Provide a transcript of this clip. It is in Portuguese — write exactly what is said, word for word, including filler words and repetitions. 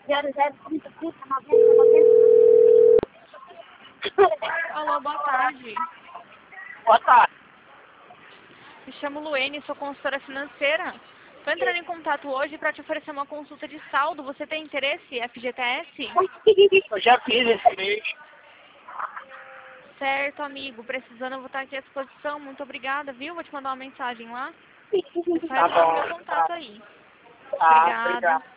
zero zero trinta, trinta, noventa, noventa. Alô, boa tarde. Boa tarde. Me chamo Luene, sou consultora financeira. Estou entrando em contato hoje para te oferecer uma consulta de saldo. Você tem interesse, F G T S? Eu já fiz esse mês. Certo, amigo. Precisando, eu vou estar aqui à disposição. Muito obrigada, viu? Vou te mandar uma mensagem lá. É só Tá entrar no bom. meu contato aí. Tá, Obrigada. obrigado.